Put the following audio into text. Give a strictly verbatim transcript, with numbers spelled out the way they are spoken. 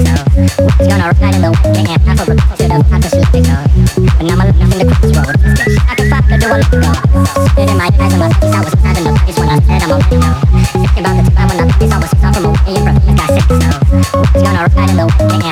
so he's gonna ride in the wind and half over to the top of sleep, so but now my love in the crossroad. I can fuck the door, let go. Spit in my eyes and my face, I was having the face when I said I'm okay, no. Thinking about the time when I thought this all was far from away, and from like I said, so he's gonna ride in the wind and